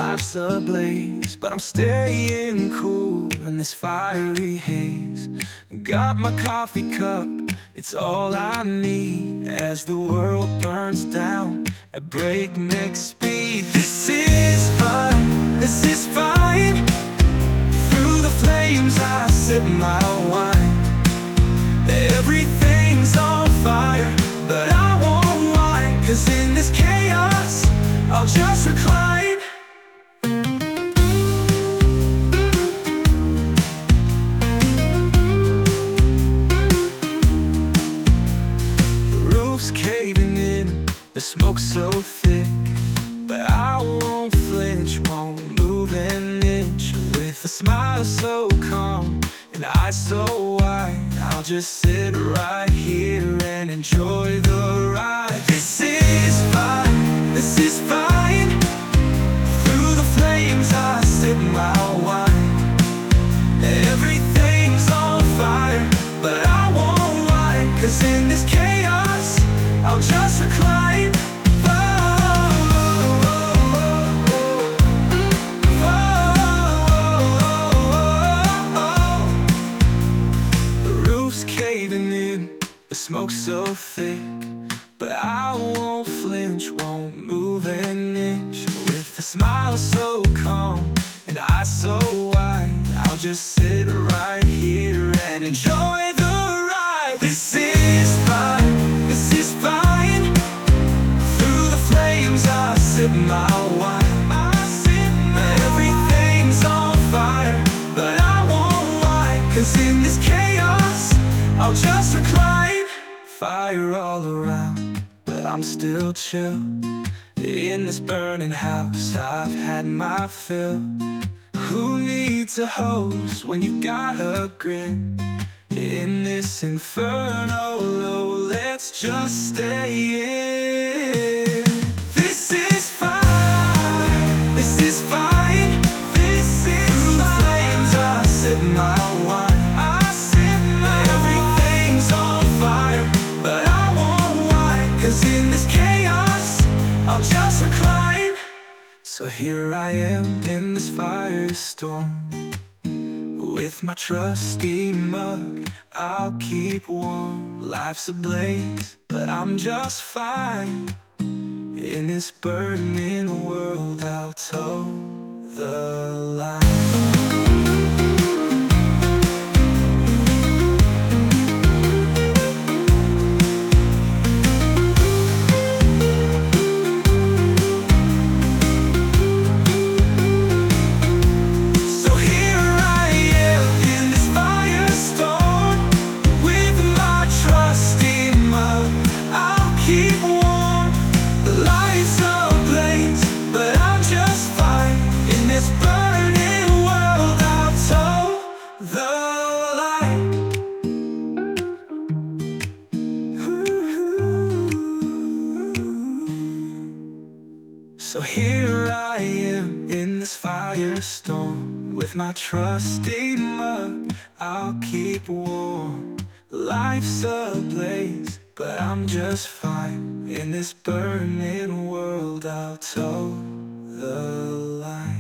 Life's ablaze, but I'm staying cool in this fiery haze. Got my coffee cup, it's all I need as the world burns down at breakneck speed. This is fine, this is fine. Through the flames I sip my wine. Everything's on fire, but I won't mind, 'cause in this chaos I'll just recline. The roof's caving in, the smoke's so thick, but I won't flinch, won't move an inch. With a smile so calm and eyes so wide, I'll just sit right here and enjoy the ride. This is fine, this is fine. Through the flames I sip my wine. Everything's on fire, but I won't mind, 'cause in this chaos I'll just recline. The smoke's so thick, but I won't flinch, won't move an inch. With a smile so calm and eyes so wide, I'll just sit right here and enjoy the ride. This is fine, this is fine. Through the flames I sip my wine. Everything's on fire, but I won't mind, 'cause in this chaos I'll just recline. Fire all around, but I'm still chill. In this burning house I've had my fill. Who needs a hose when you got a grin? In this inferno low, let's just stay in. This is fine, this is fine. This is through the flames I sip my wine. Everything's on fire, but I won't mind, 'cause in this chaos I'll just recline. So here I am in this firestorm. With my trusty mug I'll keep warm. Life's ablaze, but I'm just fine. In this burning world I'll toe the line. So here I am in this firestorm. With my trusty mug I'll keep warm. Life's ablaze, but I'm just fine. In this burning world I'll toe the line.